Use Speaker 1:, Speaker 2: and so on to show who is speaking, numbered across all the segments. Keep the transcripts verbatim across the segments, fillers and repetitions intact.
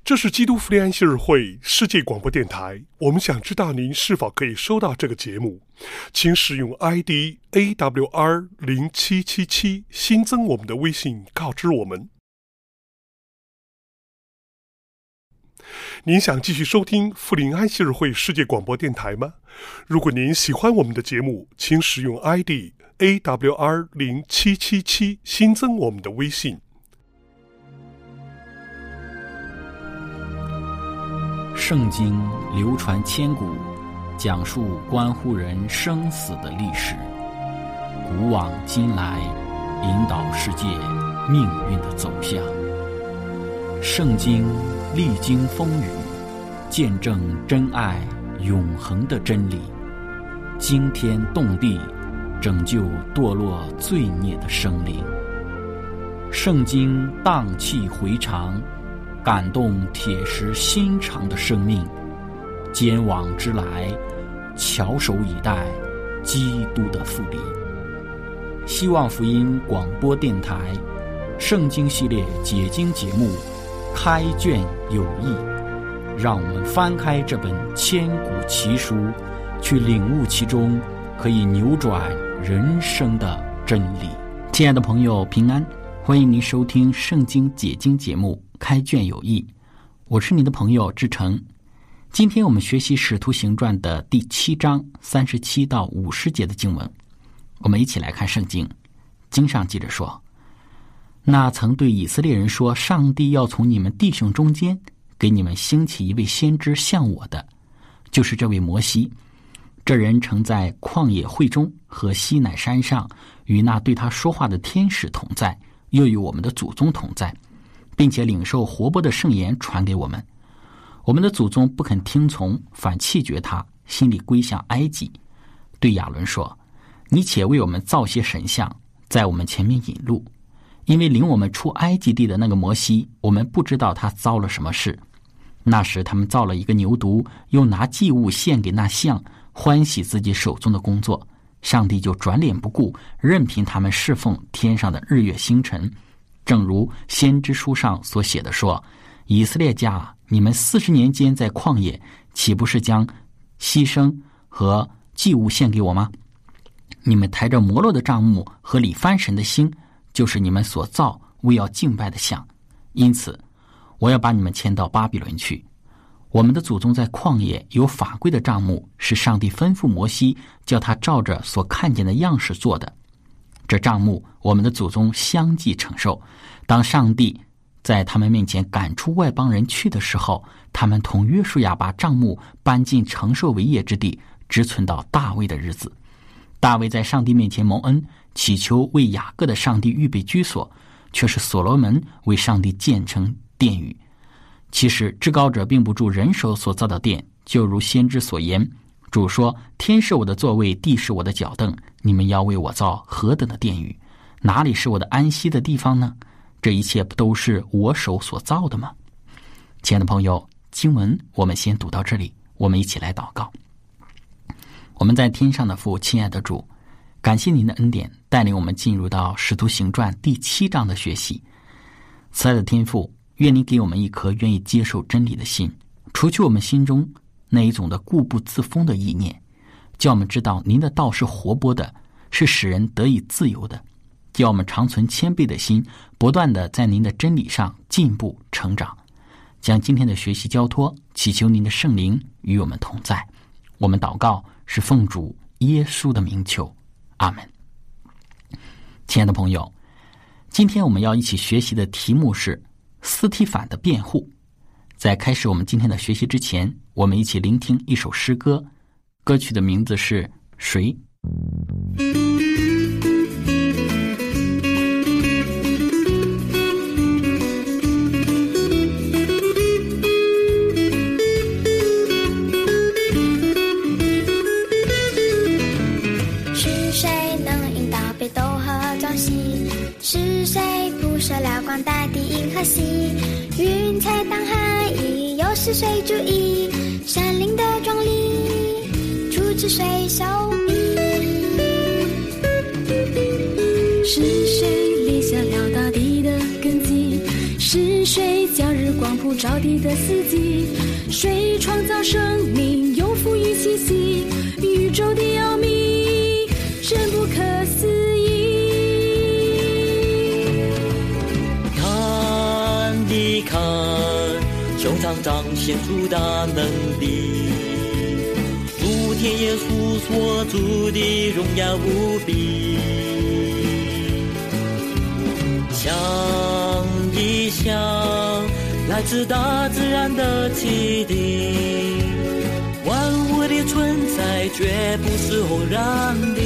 Speaker 1: 这是基督福临安息日会世界广播电台，我们想知道您是否可以收到这个节目，请使用 I D A W R 零七七七 新增我们的微信告知我们。您想继续收听福临安息日会世界广播电台吗？如果您喜欢我们的节目，请使用 I D A W R 零七七七 新增我们的微信。
Speaker 2: 圣经流传千古，讲述关乎人生死的历史，古往今来，引导世界命运的走向。圣经历经风雨，见证真爱永恒的真理，惊天动地，拯救堕落罪孽的生灵。圣经荡气回肠，感动铁石心肠的生命，坚往之来，翘首以待基督的复临。希望福音广播电台圣经系列解经节目开卷有益，让我们翻开这本千古奇书，去领悟其中可以扭转人生的真理。亲爱的朋友，平安，欢迎您收听圣经解经节目开卷有益，我是您的朋友志成。今天我们学习使徒行传的第七章三十七到五十节的经文，我们一起来看圣经。经上记着说，那曾对以色列人说，上帝要从你们弟兄中间给你们兴起一位先知像我的，就是这位摩西。这人曾在旷野会中和西乃山上与那对他说话的天使同在，又与我们的祖宗同在，并且领受活泼的圣言传给我们。我们的祖宗不肯听从，反弃绝他，心里归向埃及。对亚伦说，你且为我们造些神像，在我们前面引路，因为领我们出埃及地的那个摩西，我们不知道他遭了什么事。那时他们造了一个牛犊，又拿祭物献给那像，欢喜自己手中的工作。上帝就转脸不顾，任凭他们侍奉天上的日月星辰。正如先知书上所写的说，以色列家，你们四十年间在旷野，岂不是将牺牲和祭物献给我吗？你们抬着摩洛的帐幕和里番神的心，就是你们所造为要敬拜的像。因此我要把你们迁到巴比伦去。我们的祖宗在旷野有法规的帐幕，是上帝吩咐摩西叫他照着所看见的样式做的。这帐幕我们的祖宗相继承受，当上帝在他们面前赶出外邦人去的时候，他们同约书亚把帐幕搬进承受为业之地，直存到大卫的日子。大卫在上帝面前蒙恩，祈求为雅各的上帝预备居所，却是所罗门为上帝建成殿宇。其实至高者并不住人手所造的殿，就如先知所言，主说，天是我的座位，地是我的脚凳，你们要为我造何等的殿宇？哪里是我的安息的地方呢？这一切不都是我手所造的吗？亲爱的朋友，经文我们先读到这里，我们一起来祷告。我们在天上的父，亲爱的主，感谢您的恩典，带领我们进入到使徒行传第七章的学习。慈爱的天父，愿你给我们一颗愿意接受真理的心，除去我们心中那一种的固步自封的意念，叫我们知道您的道是活泼的，是使人得以自由的，叫我们常存谦卑的心，不断的在您的真理上进步成长。将今天的学习交托，祈求您的圣灵与我们同在。我们祷告是奉主耶稣的名求，阿们。亲爱的朋友，今天我们要一起学习的题目是斯提反的辩护。在开始我们今天的学习之前，我们一起聆听一首诗歌，歌曲的名字是谁？
Speaker 3: 是谁能引导北斗和朝夕？是谁铺设了广大的银河系？云彩当海翼，又是谁主意山林的壮丽？处置谁手笔？是谁立下了大地的根基？是谁叫日光
Speaker 4: 光普照地的四季，水创造生命，又赋予气息，宇宙的奥秘真不可思议。
Speaker 5: 看一看，胸膛彰显出大能力，主天耶稣所住的荣耀无比。想一想，来自大自然的启迪，万物的存在绝不是偶然的。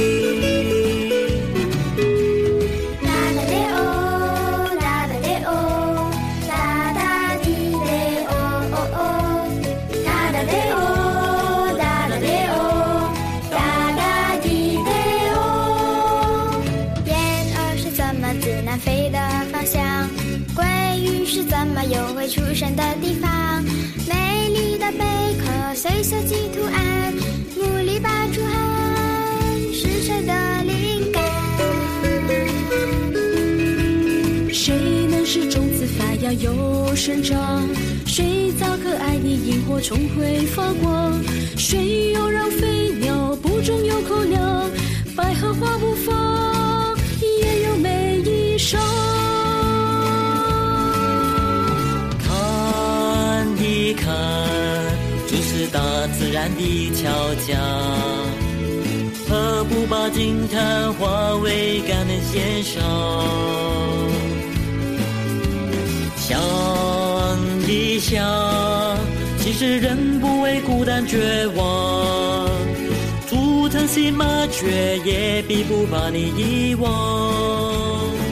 Speaker 3: 又会出生的地方，美丽的贝壳随设计图案，牡蛎拔出汗是谁的灵感？
Speaker 4: 谁能使种子发芽又生长？谁造可爱的萤火虫会发光？谁又让飞鸟不种有口粮？百合花不放也有美衣裳。
Speaker 5: 看，这是大自然的巧匠，何不把惊叹化为感恩献上？想一想，其实人不会孤单绝望，竹藤细麻雀也必不把你遗忘。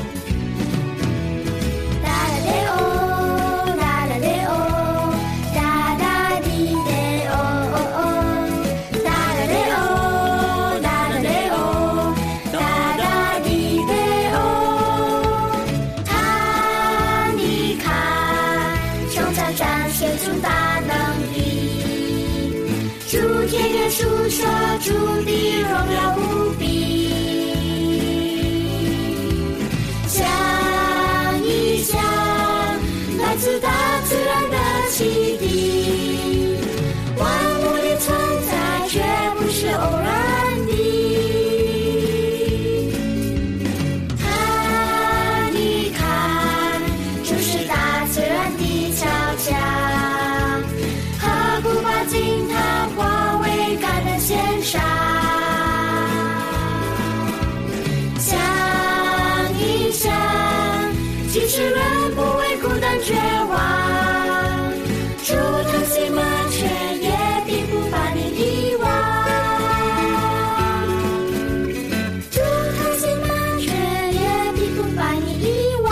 Speaker 3: 述说主的荣耀无比，想一想，来自大自然的启迪，万物的存在绝不是偶然的。看一看，这是大自然的巧匠，何不把惊叹化为感恩献上？想一想，其实人不会孤单绝望，竹藤细麻雀也并不把你遗忘，竹藤细麻雀也并不把你遗忘。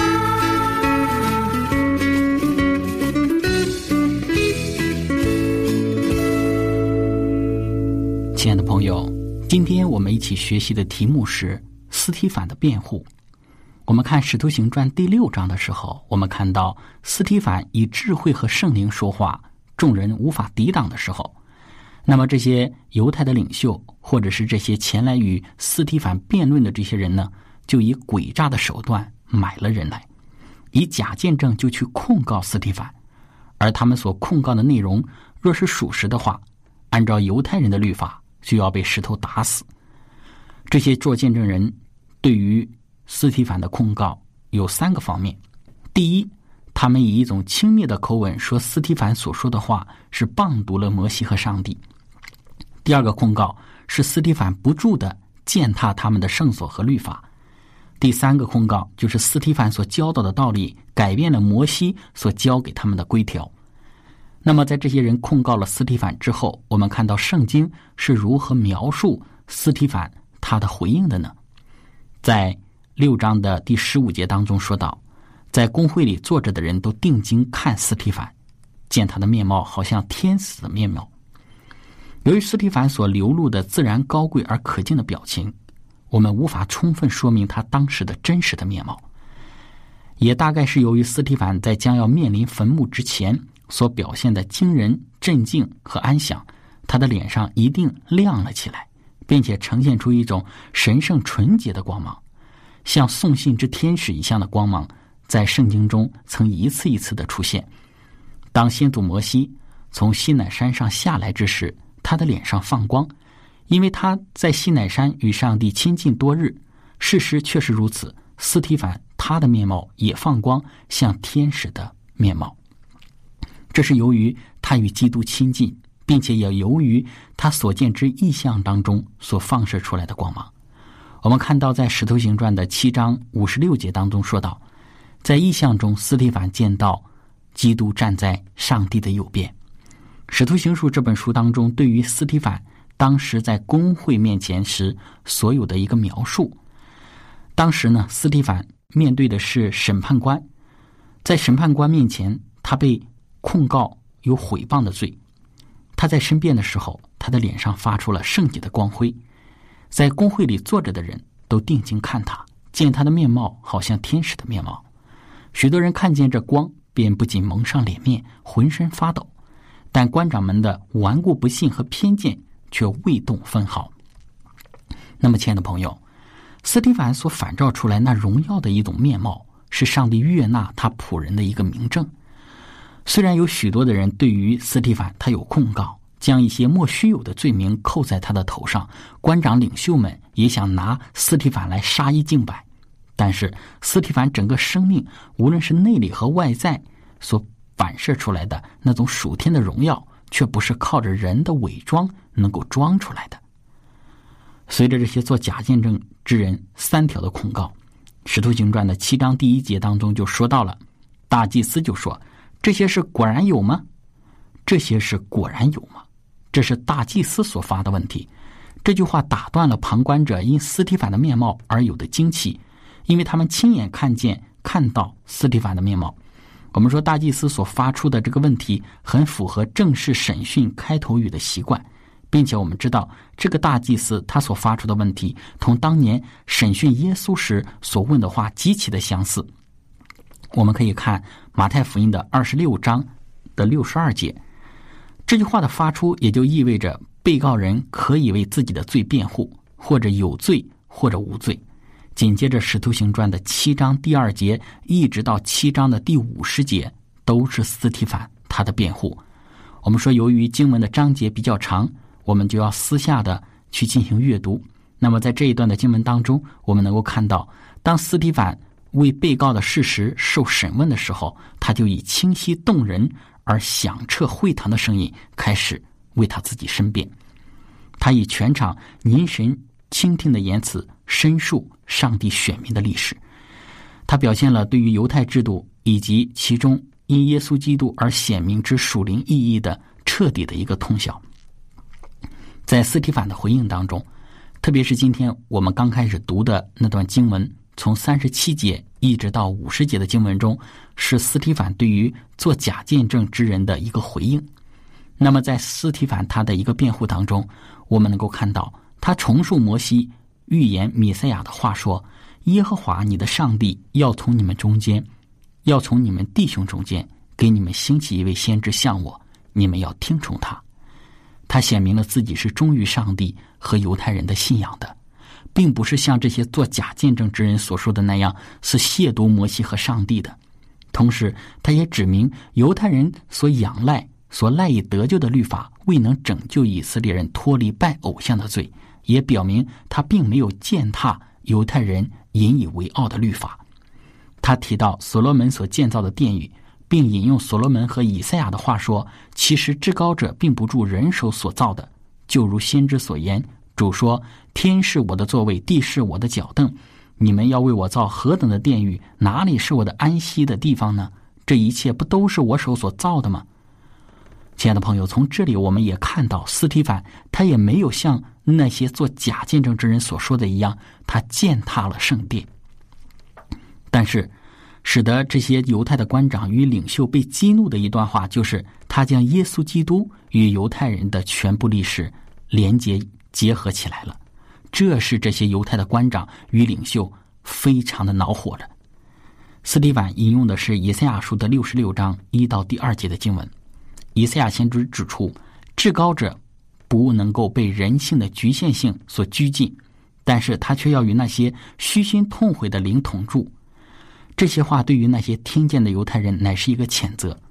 Speaker 2: 亲爱的朋友，今天我们一起学习的题目是司提反的辩护。我们看《使徒行传》第六章的时候，我们看到司提反以智慧和圣灵说话，众人无法抵挡的时候，那么这些犹太的领袖或者是这些前来与司提反辩论的这些人呢，就以诡诈的手段买了人来，以假见证就去控告司提反。而他们所控告的内容若是属实的话，按照犹太人的律法就要被石头打死。这些作见证人对于司提反的控告有三个方面。第一，他们以一种轻蔑的口吻说司提反所说的话是谤读了摩西和上帝。第二个控告是司提反不住地践踏他们的圣所和律法。第三个控告就是司提反所教导的道理改变了摩西所教给他们的规条。那么在这些人控告了司提反之后，我们看到圣经是如何描述司提反他的回应的呢？在六章的第十五节当中说到，在公会里坐着的人都定睛看司提反，见他的面貌好像天使的面貌。由于司提反所流露的自然高贵而可敬的表情，我们无法充分说明他当时的真实的面貌，也大概是由于司提反在将要面临坟墓之前所表现的惊人、镇静和安详，他的脸上一定亮了起来，并且呈现出一种神圣纯洁的光芒，像送信之天使一样的光芒在圣经中曾一次一次的出现， 当先祖摩西从西乃山上下来之时，他的脸上放光，因为他在西乃山与上帝亲近多日。事实确实如此，司提反他的面貌也放光，像天使的面貌。这是由于他与基督亲近，并且也由于他所见之异象当中所放射出来的光芒。我们看到在使徒行传的七章五十六节当中说到，在异象中司提反见到基督站在上帝的右边。使徒行述这本书当中对于司提反当时在公会面前时所有的一个描述。当时呢，司提反面对的是审判官，在审判官面前，他被控告有毁谤的罪。他在申辩的时候，他的脸上发出了圣洁的光辉。在公会里坐着的人都定睛看他，见他的面貌好像天使的面貌。许多人看见这光，便不仅蒙上脸面，浑身发抖。但官长们的顽固不信和偏见却未动分毫。那么亲爱的朋友，司提反所反照出来那荣耀的一种面貌，是上帝悦纳他仆人的一个明证。虽然有许多的人对于司提反他有控告，将一些莫须有的罪名扣在他的头上，官长领袖们也想拿司提反来杀一儆百，但是司提反整个生命，无论是内里和外在所反射出来的那种属天的荣耀，却不是靠着人的伪装能够装出来的。随着这些做假见证之人三条的控告，使徒行传的七章第一节当中就说到了，大祭司就说，这些事果然有吗？这些事果然有吗？这是大祭司所发的问题。这句话打断了旁观者因司提反的面貌而有的惊奇，因为他们亲眼看见看到司提反的面貌。我们说大祭司所发出的这个问题很符合正式审讯开头语的习惯，并且我们知道这个大祭司他所发出的问题同当年审讯耶稣时所问的话极其的相似。我们可以看马太福音的二十六章的六十二节，这句话的发出也就意味着被告人可以为自己的罪辩护，或者有罪或者无罪。紧接着使徒行传的七章第二节一直到七章的第五十节都是司提反他的辩护。我们说由于经文的章节比较长，我们就要私下的去进行阅读。那么在这一段的经文当中，我们能够看到，当司提反为被告的事实受审问的时候，他就以清晰动人而响彻会堂的声音开始为他自己申辩。他以全场凝神倾听的言辞申述上帝选民的历史。他表现了对于犹太制度以及其中因耶稣基督而显明之属灵意义的彻底的一个通晓。在司提反的回应当中，特别是今天我们刚开始读的那段经文，从三十七节一直到五十节的经文中，是司提反对于做假见证之人的一个回应。那么在司提反他的一个辩护当中，我们能够看到他重述摩西预言弥赛亚的话说，耶和华你的上帝要从你们中间，要从你们弟兄中间给你们兴起一位先知像我，你们要听从他。他显明了自己是忠于上帝和犹太人的信仰的，并不是像这些做假见证之人所说的那样是亵渎摩西和上帝的。同时他也指明犹太人所仰赖所赖以得救的律法未能拯救以色列人脱离拜偶像的罪，也表明他并没有践踏犹太人引以为傲的律法。他提到所罗门所建造的殿宇，并引用所罗门和以赛亚的话说，其实至高者并不住人手所造的，就如先知所言，主说，天是我的座位，地是我的脚凳，你们要为我造何等的殿宇，哪里是我的安息的地方呢？这一切不都是我手所造的吗？亲爱的朋友，从这里我们也看到司提反他也没有像那些做假见证之人所说的一样，他践踏了圣殿。但是使得这些犹太的官长与领袖被激怒的一段话，就是他将耶稣基督与犹太人的全部历史连结结合起来了。这是这些犹太的官长与领袖非常的恼火了。司提反引用的是以赛亚书的六十六章一到第二节的经文。以赛亚先知指出，至高者不能够被人性的局限性所拘禁，但是他却要与那些虚心痛悔的灵同住。这些话对于那些听见的犹太人乃是一个谴责，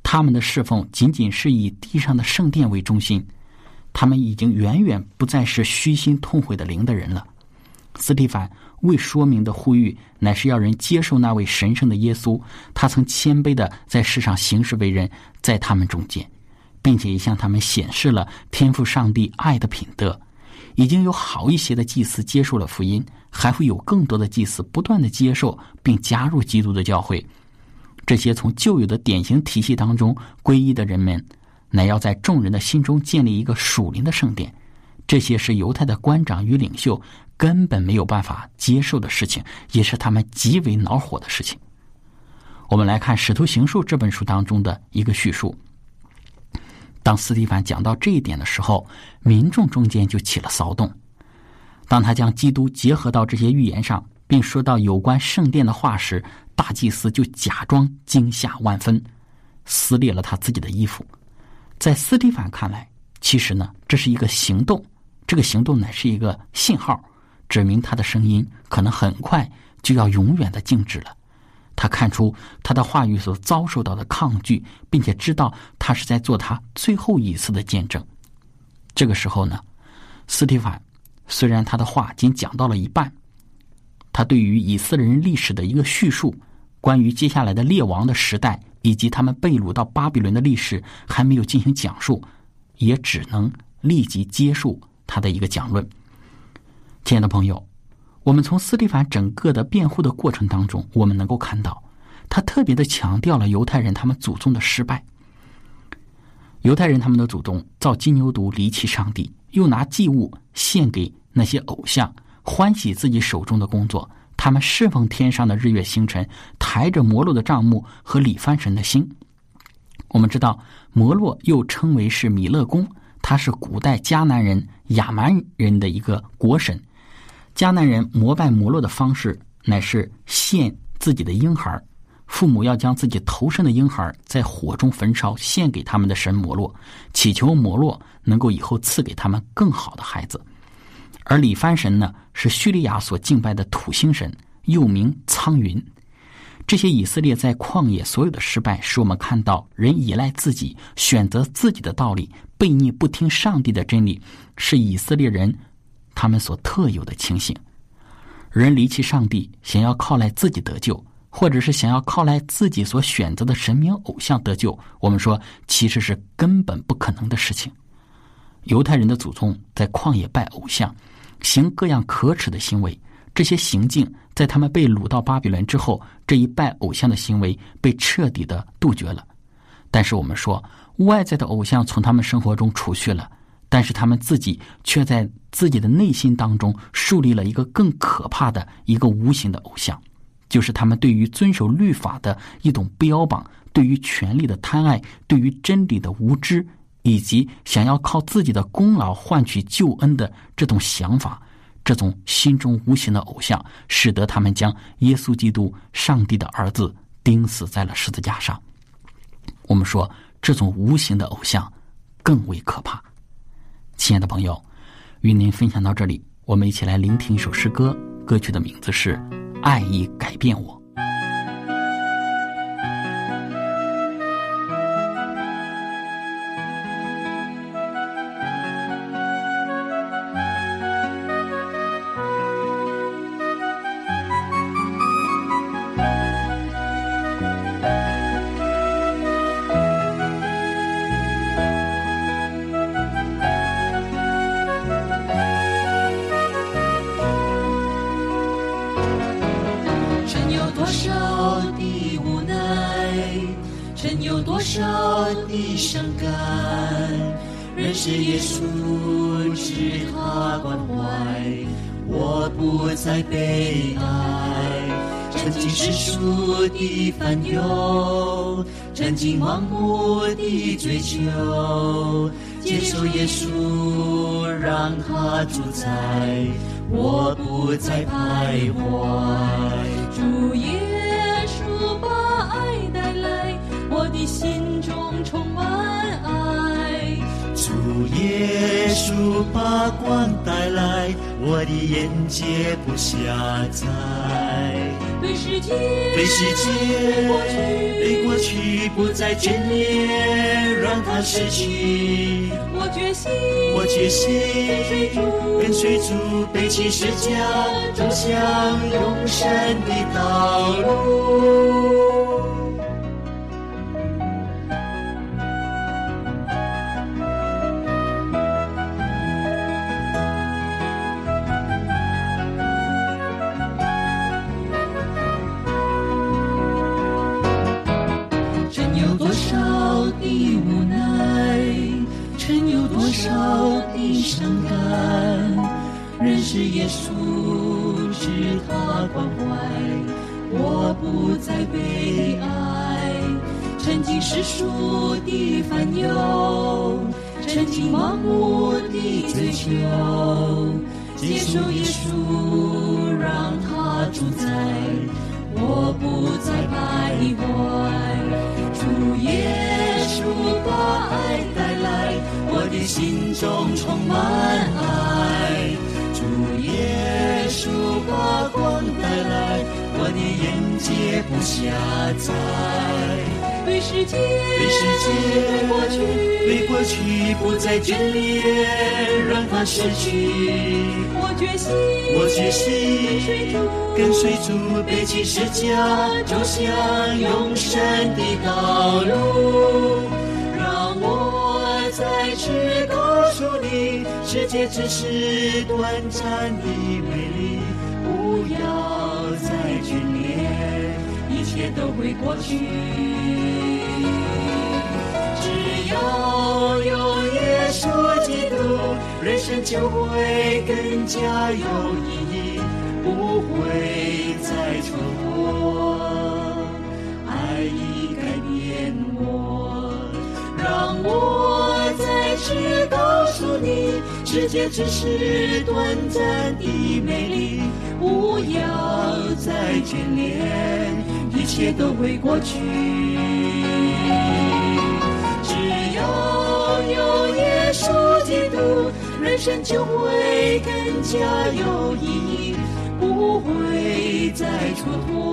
Speaker 2: 他们的侍奉仅仅是以地上的圣殿为中心，他们已经远远不再是虚心痛悔的灵的人了。司提反未说明的呼吁，乃是要人接受那位神圣的耶稣，他曾谦卑的在世上行事为人，在他们中间，并且也向他们显示了天父上帝爱的品德。已经有好一些的祭司接受了福音，还会有更多的祭司不断的接受并加入基督的教会。这些从旧有的典型体系当中皈依的人们，乃要在众人的心中建立一个属灵的圣殿。这些是犹太的官长与领袖根本没有办法接受的事情，也是他们极为恼火的事情。我们来看《使徒行述》这本书当中的一个叙述。当司提反讲到这一点的时候，民众中间就起了骚动。当他将基督结合到这些预言上，并说到有关圣殿的话时，大祭司就假装惊吓万分，撕裂了他自己的衣服。在司提反看来，其实呢，这是一个行动，这个行动乃是一个信号，指明他的声音可能很快就要永远的静止了。他看出他的话语所遭受到的抗拒，并且知道他是在做他最后一次的见证。这个时候呢，司提反虽然他的话仅讲到了一半，他对于以色列人历史的一个叙述，关于接下来的列王的时代以及他们被掳到巴比伦的历史还没有进行讲述，也只能立即结束他的一个讲论。亲爱的朋友，我们从司提反整个的辩护的过程当中，我们能够看到他特别的强调了犹太人他们祖宗的失败。犹太人他们的祖宗造金牛犊离弃上帝，又拿祭物献给那些偶像，欢喜自己手中的工作。他们侍奉天上的日月星辰，抬着摩洛的帐幕和里番神的星。我们知道摩洛又称为是米勒公，他是古代迦南人亚蛮人的一个国神。迦南人膜拜摩洛的方式乃是献自己的婴孩，父母要将自己头生的婴孩在火中焚烧，献给他们的神摩洛，祈求摩洛能够以后赐给他们更好的孩子。而里番神呢，是叙利亚所敬拜的土星神，又名苍云。这些以色列在旷野所有的失败，使我们看到人依赖自己，选择自己的道理，悖逆不听上帝的真理，是以色列人他们所特有的情形。人离弃上帝，想要靠赖自己得救，或者是想要靠赖自己所选择的神明偶像得救，我们说其实是根本不可能的事情。犹太人的祖宗在旷野拜偶像，行各样可耻的行为，这些行径在他们被掳到巴比伦之后，这一拜偶像的行为被彻底的杜绝了。但是我们说外在的偶像从他们生活中除去了，但是他们自己却在自己的内心当中树立了一个更可怕的一个无形的偶像，就是他们对于遵守律法的一种标榜，对于权力的贪爱，对于真理的无知，以及想要靠自己的功劳换取救恩的这种想法。这种心中无形的偶像，使得他们将耶稣基督上帝的儿子钉死在了十字架上。我们说这种无形的偶像更为可怕。亲爱的朋友，与您分享到这里，我们一起来聆听一首诗歌，歌曲的名字是《爱已改变我》。
Speaker 5: 认识耶稣，知他关怀，我不再悲哀。曾经世俗的烦忧，曾经盲目的追求，接受耶稣，让他主宰，我不再徘徊。
Speaker 4: 主耶稣把爱带来，我的心中充满爱。
Speaker 5: 主耶稣把光带来，我的眼界不狭窄。
Speaker 4: 对世界，
Speaker 5: 对世界，对过去不再眷恋，让它逝去。
Speaker 4: 我决心，
Speaker 5: 我决心
Speaker 4: 跟随主，
Speaker 5: 跟随主，背起十架，走向永生的道路。
Speaker 4: 少的伤感，认识耶稣，知他关怀，我不再悲哀。沉浸世俗的烦忧，沉浸盲目的追求，接受耶稣，让他主宰，我不再徘徊。主耶稣把爱带来，我的心中充满爱。主耶稣把光带来，我的眼界不狭窄。对世界，
Speaker 5: 对世界，
Speaker 4: 对过去，
Speaker 5: 对过去不再眷恋，让它逝去。
Speaker 4: 我决心，
Speaker 5: 我决心
Speaker 4: 跟随主，
Speaker 5: 跟随主，背起十架，走向永生的道路。
Speaker 4: 让我再次告诉你，
Speaker 5: 世界只是短暂的美丽，不要再眷恋，
Speaker 4: 一切都会过去。
Speaker 5: 只要有耶稣基督，人生就会更加有意义，不会再蹉跎。爱已改变我，让我再次告诉你，世界只是短暂的美丽，不要再眷恋，一切都会过去。只要有耶稣基督，人生就会更加有意义，不会再蹉跎。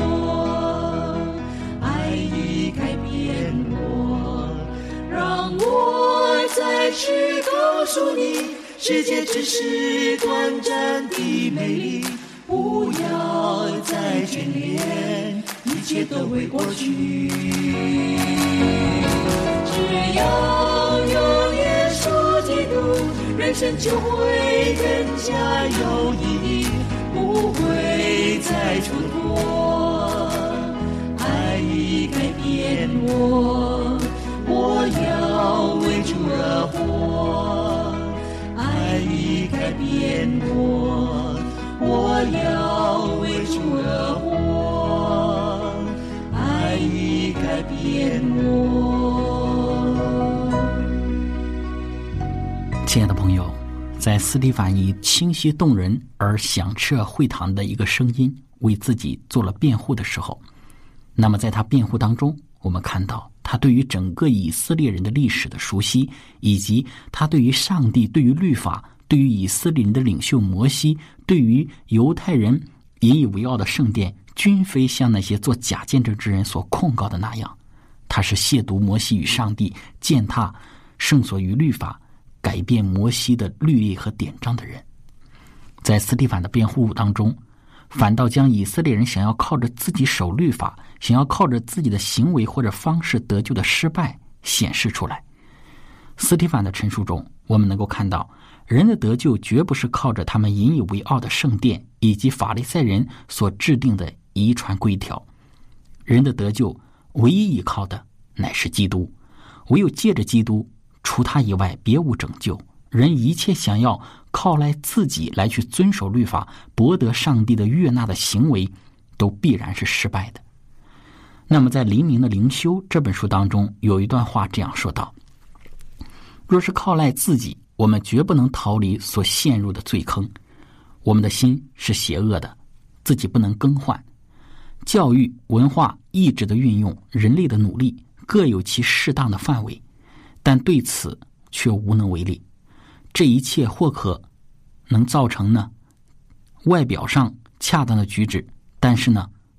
Speaker 5: 爱已改变我，让我再次告诉你，世界只是短暂的美丽，不要再眷恋，一切都会过去。只要有耶稣基督，人生就会更加有意义，不会再蹉跎。爱已改变我，我要为主而活。爱已改变我，我要为主而活。爱已改变我。
Speaker 2: 亲爱的朋友，在司提反以清晰动人而响彻会堂的一个声音为自己做了辩护的时候，那么在他辩护当中，我们看到他对于整个以色列人的历史的熟悉，以及他对于上帝、对于律法、对于以色列人的领袖摩西、对于犹太人引以为傲的圣殿，均非像那些做假见证之人所控告的那样，他是亵渎摩西与上帝、践踏圣所与律法、改变摩西的律例和典章的人。在司提反的辩护当中，反倒将以色列人想要靠着自己守律法，想要靠着自己的行为或者方式得救的失败显示出来。司提反的陈述中，我们能够看到，人的得救绝不是靠着他们引以为傲的圣殿以及法利赛人所制定的遗传规条。人的得救唯一依靠的乃是基督，唯有借着基督，除他以外别无拯救。人一切想要靠赖自己来去遵守律法，博得上帝的悦纳的行为，都必然是失败的。那么在黎明的灵修这本书当中，有一段话这样说道：若是靠赖自己，我们绝不能逃离所陷入的罪坑。我们的心是邪恶的，自己不能更换。教育、文化、意志的运用，人类的努力各有其适当的范围，但对此却无能为力。这一切或可能造成呢外表上恰当的举止，但是呢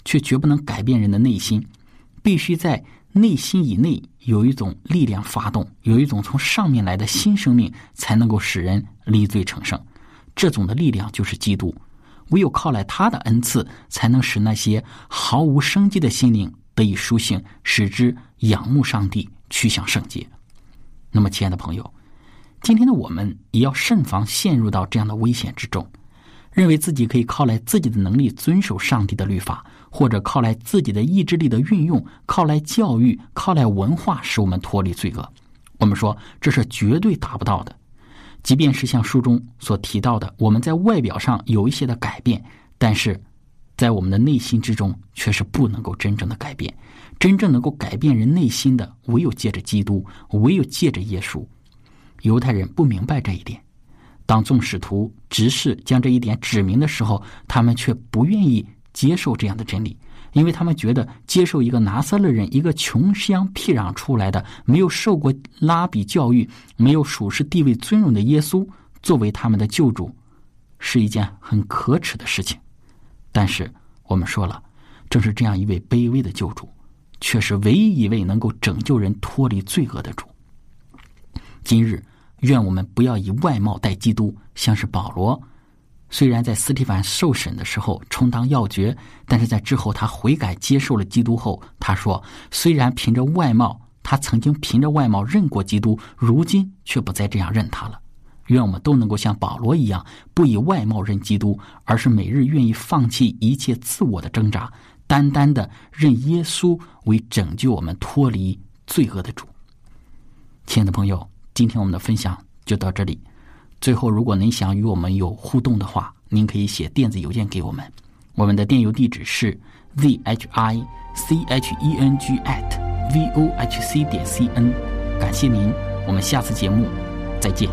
Speaker 2: 却绝不能改变人的内心。必须在内心以内有一种力量发动，有一种从上面来的新生命，才能够使人离罪成圣。这种的力量就是基督，唯有靠来他的恩赐，才能使那些毫无生机的心灵得以苏醒，使之仰慕上帝，趋向圣洁。那么亲爱的朋友，今天的我们也要慎防陷入到这样的危险之中，认为自己可以靠来自己的能力遵守上帝的律法，或者靠来自己的意志力的运用，靠来教育，靠来文化使我们脱离罪恶。我们说这是绝对达不到的。即便是像书中所提到的，我们在外表上有一些的改变，但是在我们的内心之中却是不能够真正的改变。真正能够改变人内心的，唯有借着基督，唯有借着耶稣。犹太人不明白这一点，当众使徒执事将这一点指明的时候，他们却不愿意接受这样的真理，因为他们觉得接受一个拿撒勒人，一个穷乡僻壤出来的，没有受过拉比教育，没有属世地位尊荣的耶稣作为他们的救主，是一件很可耻的事情。但是我们说了，正是这样一位卑微的救主，却是唯一一位能够拯救人脱离罪恶的主。今日愿我们不要以外貌待基督，像是保罗，虽然在司提反受审的时候充当要诀，但是在之后他悔改接受了基督后，他说虽然凭着外貌，他曾经凭着外貌认过基督，如今却不再这样认他了。愿我们都能够像保罗一样，不以外貌认基督，而是每日愿意放弃一切自我的挣扎，单单的认耶稣为拯救我们脱离罪恶的主。亲爱的朋友，今天我们的分享就到这里。最后，如果您想与我们有互动的话，您可以写电子邮件给我们，我们的电邮地址是 z h i c h e n g at v o h c 点 c n。 感谢您，我们下次节目再见。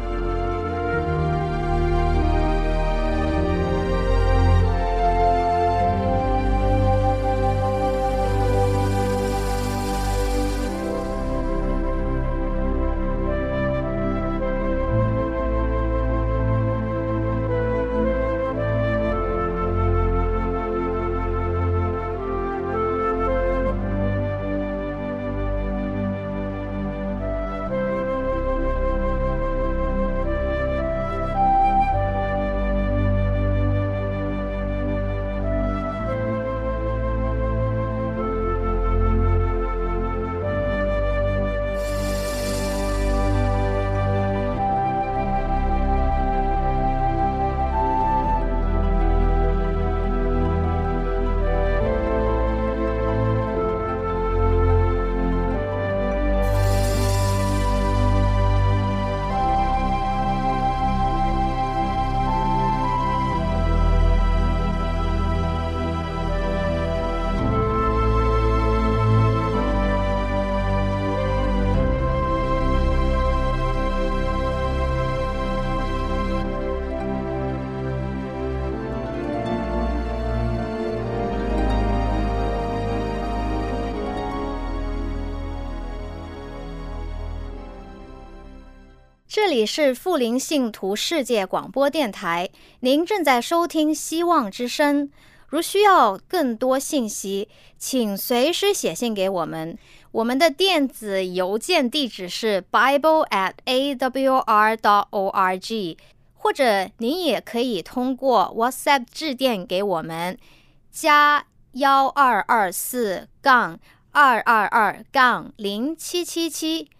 Speaker 6: 这里是富林信徒世界广播电台，您正在收听希望之声。如需要更多信息，请随时写信给我们。我们的电子邮件地址是 bible at a w r dot org， 或者您也可以通过 WhatsApp 致电给我们，加幺二二四杠二二二杠零七七七。